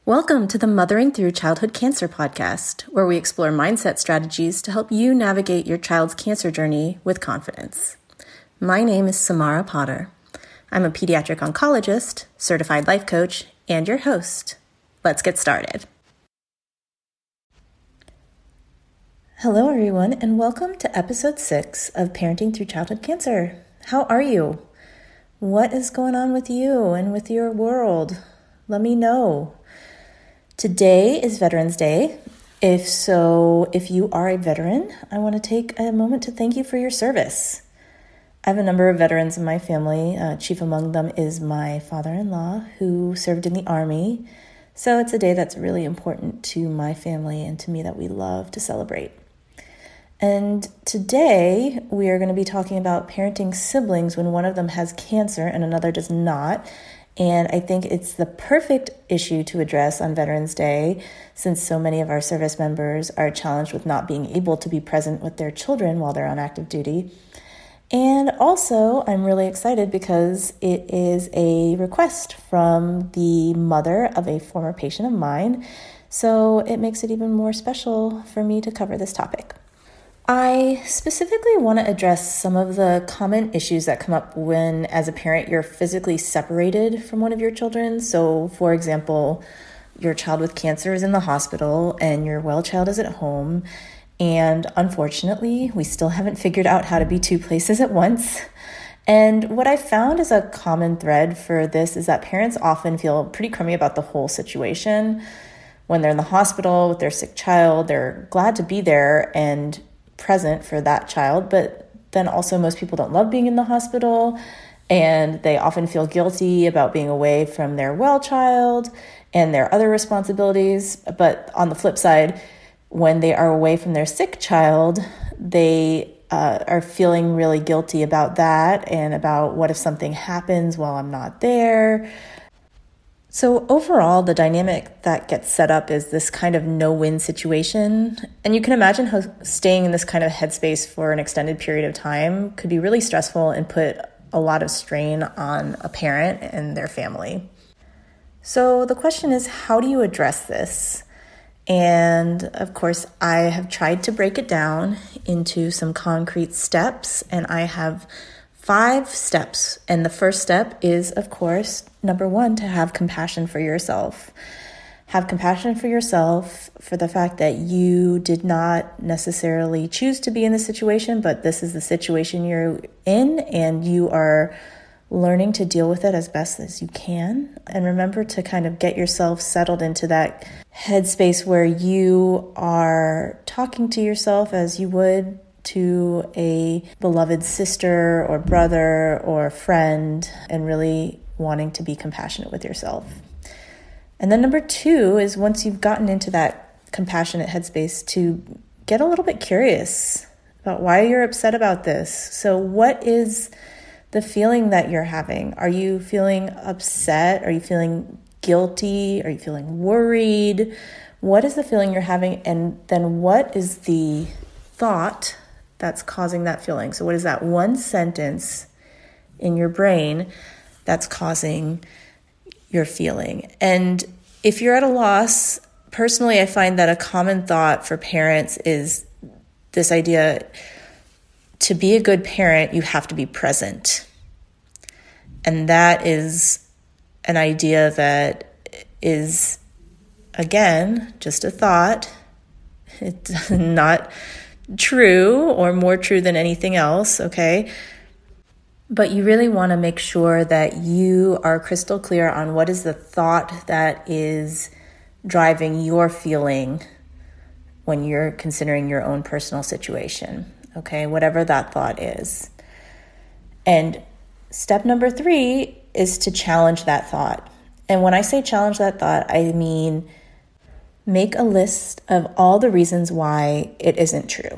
Welcome to the Mothering Through Childhood Cancer podcast, where we explore mindset strategies to help you navigate your child's cancer journey with confidence. My name is Samara Potter. I'm a pediatric oncologist, certified life coach, and your host. Let's get started. Hello, everyone, and welcome to episode 6 of Parenting Through Childhood Cancer. How are you? What is going on with you and with your world? Let me know. Today is Veterans Day. If you are a veteran, I want to take a moment to thank you for your service. I have a number of veterans in my family. Chief among them is my father-in-law, who served in the Army. So it's a day that's really important to my family and to me that we love to celebrate. And today we are going to be talking about parenting siblings when one of them has cancer and another does not. And I think it's the perfect issue to address on Veterans Day, since so many of our service members are challenged with not being able to be present with their children while they're on active duty. And also, I'm really excited because it is a request from the mother of a former patient of mine, so it makes it even more special for me to cover this topic. I specifically want to address some of the common issues that come up when, as a parent, you're physically separated from one of your children. So, for example, your child with cancer is in the hospital and your well child is at home. And unfortunately, we still haven't figured out how to be two places at once. And what I found as a common thread for this is that parents often feel pretty crummy about the whole situation. When they're in the hospital with their sick child, they're glad to be there and present for that child, but then also most people don't love being in the hospital, and they often feel guilty about being away from their well child and their other responsibilities. But on the flip side, when they are away from their sick child, they are feeling really guilty about that and about what if something happens while I'm not there. So overall, the dynamic that gets set up is this kind of no-win situation. And you can imagine how staying in this kind of headspace for an extended period of time could be really stressful and put a lot of strain on a parent and their family. So the question is, how do you address this? And of course, I have tried to break it down into some concrete steps, and I have 5 steps. And the first step is, of course, number 1, to have compassion for yourself. Have compassion for yourself for the fact that you did not necessarily choose to be in this situation, but this is the situation you're in, and you are learning to deal with it as best as you can. And remember to kind of get yourself settled into that headspace where you are talking to yourself as you would to a beloved sister or brother or friend, and really wanting to be compassionate with yourself. And then number 2 is, once you've gotten into that compassionate headspace, to get a little bit curious about why you're upset about this. So what is the feeling that you're having? Are you feeling upset? Are you feeling guilty? Are you feeling worried? What is the feeling you're having? And then what is the thought that's causing that feeling? So what is that one sentence in your brain that's causing your feeling? And if you're at a loss, personally, I find that a common thought for parents is this idea: to be a good parent, you have to be present. And that is an idea that is, again, just a thought. It's not true, or more true than anything else, okay? But you really want to make sure that you are crystal clear on what is the thought that is driving your feeling when you're considering your own personal situation, okay? Whatever that thought is. And step number 3 is to challenge that thought. And when I say challenge that thought, I mean make a list of all the reasons why it isn't true.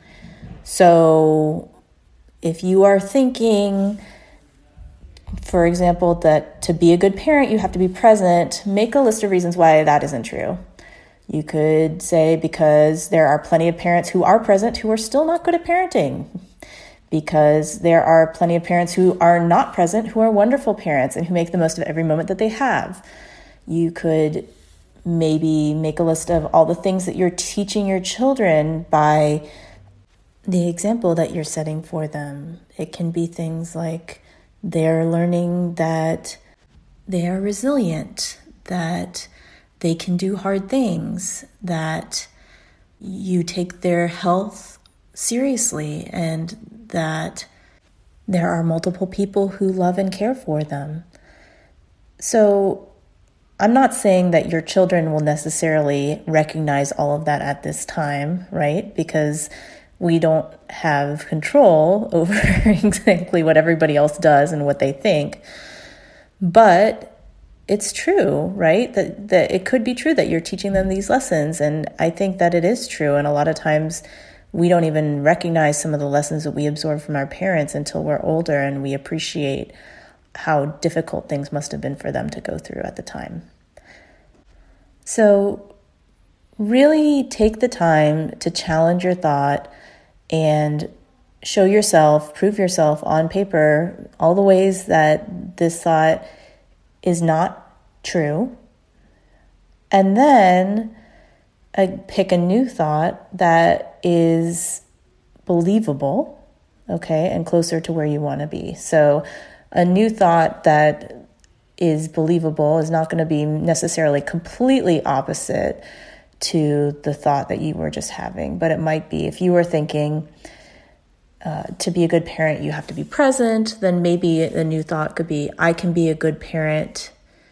So if you are thinking, for example, that to be a good parent, you have to be present, make a list of reasons why that isn't true. You could say, because there are plenty of parents who are present who are still not good at parenting. Because there are plenty of parents who are not present who are wonderful parents and who make the most of every moment that they have. You could maybe make a list of all the things that you're teaching your children by the example that you're setting for them. It can be things like they're learning that they are resilient, that they can do hard things, that you take their health seriously, and that there are multiple people who love and care for them. So I'm not saying that your children will necessarily recognize all of that at this time, right? Because we don't have control over exactly what everybody else does and what they think. But it's true, right? That it could be true that you're teaching them these lessons. And I think that it is true. And a lot of times we don't even recognize some of the lessons that we absorb from our parents until we're older and we appreciate how difficult things must have been for them to go through at the time. So really take the time to challenge your thought and show yourself, prove yourself on paper, all the ways that this thought is not true. And then pick a new thought that is believable, okay, and closer to where you want to be. So a new thought that is believable is not going to be necessarily completely opposite to the thought that you were just having. But it might be, if you were thinking to be a good parent, you have to be present, then maybe the new thought could be, I can be a good parent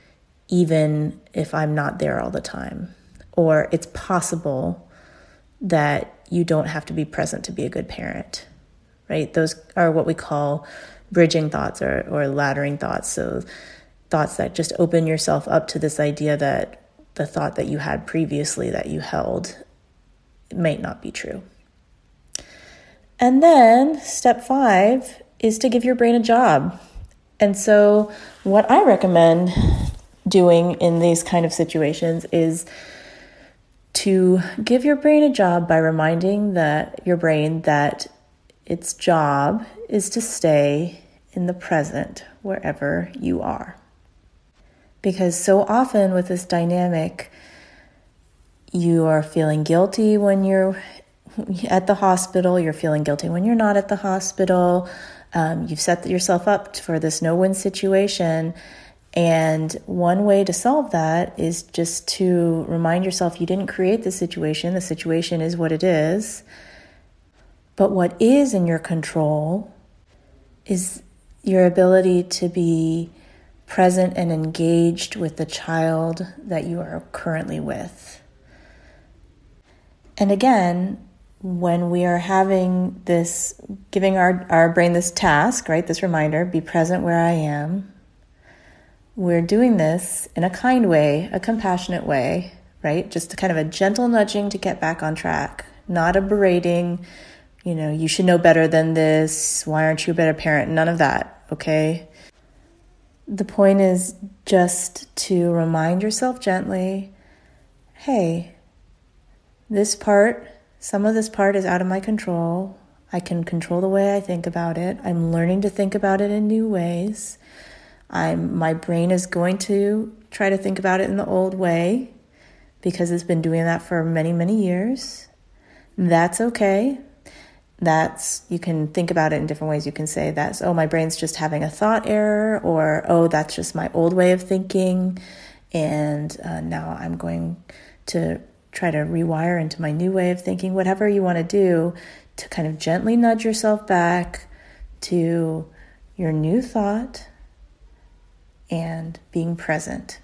even if I'm not there all the time. Or it's possible that you don't have to be present to be a good parent, right? Those are what we call bridging thoughts or laddering thoughts. So thoughts that just open yourself up to this idea that the thought that you had previously that you held might not be true. And then step 5 is to give your brain a job. And so what I recommend doing in these kind of situations is to give your brain a job by reminding your brain that its job is to stay in the present wherever you are. Because so often with this dynamic, you are feeling guilty when you're at the hospital, you're feeling guilty when you're not at the hospital. You've set yourself up for this no-win situation. And one way to solve that is just to remind yourself you didn't create the situation. The situation is what it is. But what is in your control is your ability to be present and engaged with the child that you are currently with. And again, when we are having this, giving our brain this task, right, this reminder, be present where I am, we're doing this in a kind way, a compassionate way, right? Just kind of a gentle nudging to get back on track, not a berating, you should know better than this. Why aren't you a better parent? None of that, okay? The point is just to remind yourself gently, hey, some of this part is out of my control. I can control the way I think about it. I'm learning to think about it in new ways. My brain is going to try to think about it in the old way because it's been doing that for many, many years. That's okay. You can think about it in different ways. You can say that's, my brain's just having a thought error, or, that's just my old way of thinking. And now I'm going to try to rewire into my new way of thinking. Whatever you want to do to kind of gently nudge yourself back to your new thought and being present.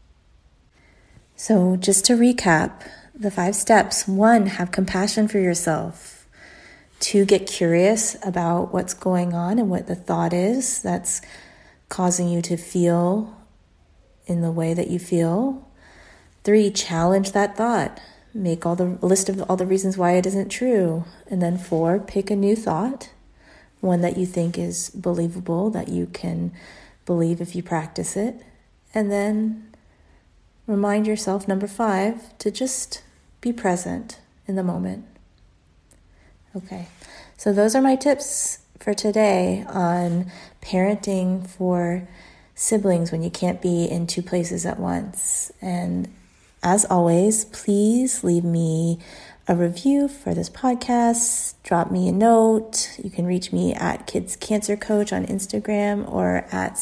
So just to recap the 5 steps. 1, have compassion for yourself. 2, get curious about what's going on and what the thought is that's causing you to feel in the way that you feel. 3, challenge that thought. Make a list of all the reasons why it isn't true. And then 4, pick a new thought, one that you think is believable, that you can believe if you practice it. And then remind yourself, number 5, to just be present in the moment. Okay, so those are my tips for today on parenting for siblings when you can't be in 2 places at once. And as always, please leave me a review for this podcast. Drop me a note. You can reach me at Kids Cancer Coach on Instagram or at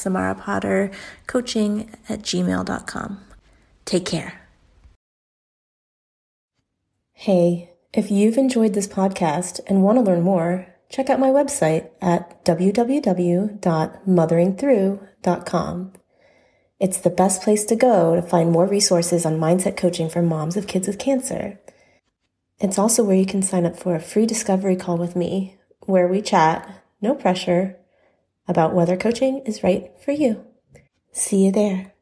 samarapottercoaching@gmail.com. Take care. Hey, if you've enjoyed this podcast and want to learn more, check out my website at www.motheringthrough.com. It's the best place to go to find more resources on mindset coaching for moms of kids with cancer. It's also where you can sign up for a free discovery call with me, where we chat, no pressure, about whether coaching is right for you. See you there.